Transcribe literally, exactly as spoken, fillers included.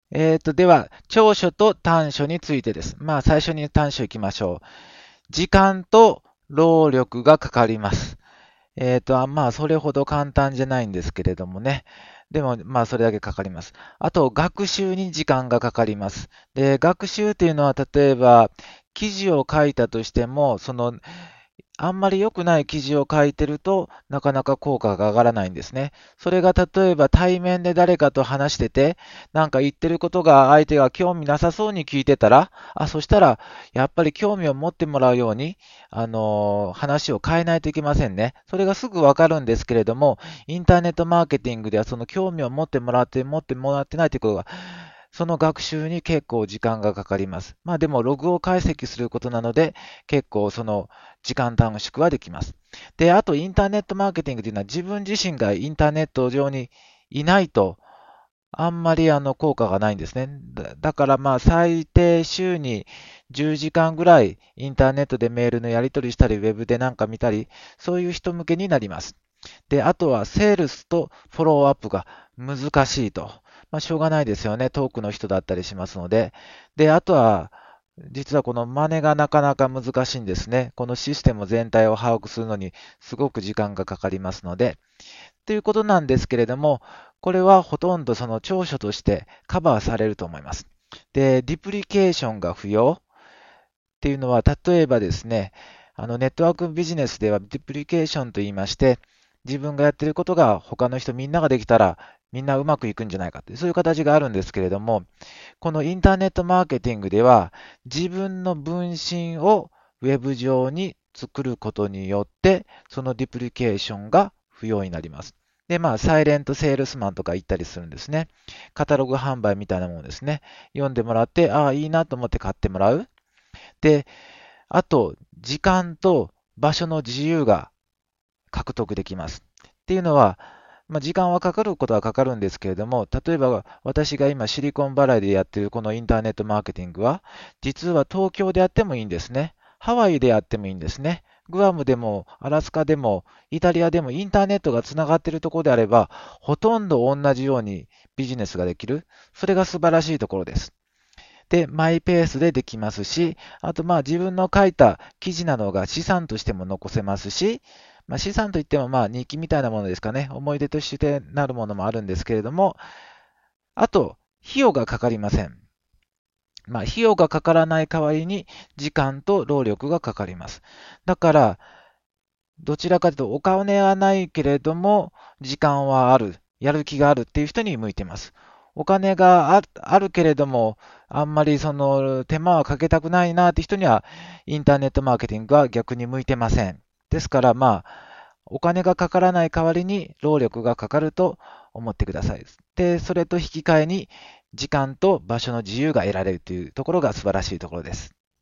えーと、では、長所と短所についてです。まあ、最初に短所いきましょう。時間と労力がかかります。えーと、あまあ、それほど簡単じゃないんですけれどもね。でも、まあ、それだけかかります。あと、学習に時間がかかります。で、学習っていうのは、例えば、記事を書いたとしても、その、あんまり良くない記事を書いてるとなかなか効果が上がらないんですね。それが例えば対面で誰かと話してて、なんか言ってることが相手が興味なさそうに聞いてたら、あ、そしたらやっぱり興味を持ってもらうように、あのー話を変えないといけませんね。それがすぐわかるんですけれども、インターネットマーケティングではその興味を持ってもらって、持ってもらってないということがその学習に結構時間がかかります。まあでもログを解析することなので、結構その時間短縮はできます。で、あとインターネットマーケティングというのは自分自身がインターネット上にいないとあんまりあの効果がないんですね。だだからまあ最低週にじゅうじかんぐらいインターネットでメールのやり取りしたり、ウェブでなんか見たり、そういう人向けになります。で、あとはセールスとフォローアップが難しいと。まあ、しょうがないですよね。遠くの人だったりしますので。で、あとは、実はこの真似がなかなか難しいんですね。このシステム全体を把握するのにすごく時間がかかりますので。ということなんですけれども、これはほとんどその長所としてカバーされると思います。で、ディプリケーションが不要っていうのは、例えばですね、あのネットワークビジネスではディプリケーションと言いまして、自分がやっていることが他の人みんなができたらみんなうまくいくんじゃないかという、そういう形があるんですけれども、このインターネットマーケティングでは自分の分身をウェブ上に作ることによって、そのディプリケーションが不要になります。で、まあ、サイレントセールスマンとか言ったりするんですね。カタログ販売みたいなものですね。読んでもらって、ああ、いいなと思って買ってもらう。で、あと、時間と場所の自由が獲得できます。っていうのは、まあ、時間はかかることはかかるんですけれども、例えば私が今シリコンバレーでやっているこのインターネットマーケティングは、実は東京でやってもいいんですね。ハワイでやってもいいんですね。グアムでもアラスカでもイタリアでもインターネットがつながっているところであれば、ほとんど同じようにビジネスができる。それが素晴らしいところです。で、マイペースでできますし、あとまあ自分の書いた記事などが資産としても残せますし、まあ、資産といってもまあ日記みたいなものですかね、思い出としてなるものもあるんですけれども、あと、費用がかかりません。まあ、費用がかからない代わりに時間と労力がかかります。だから、どちらかというとお金はないけれども、時間はある、やる気があるっていう人に向いてます。お金がああるけれども、あんまりその手間はかけたくないなって人には、インターネットマーケティングは逆に向いてません。ですから、まあ、お金がかからない代わりに労力がかかると思ってください。で、それと引き換えに時間と場所の自由が得られるというところが素晴らしいところです。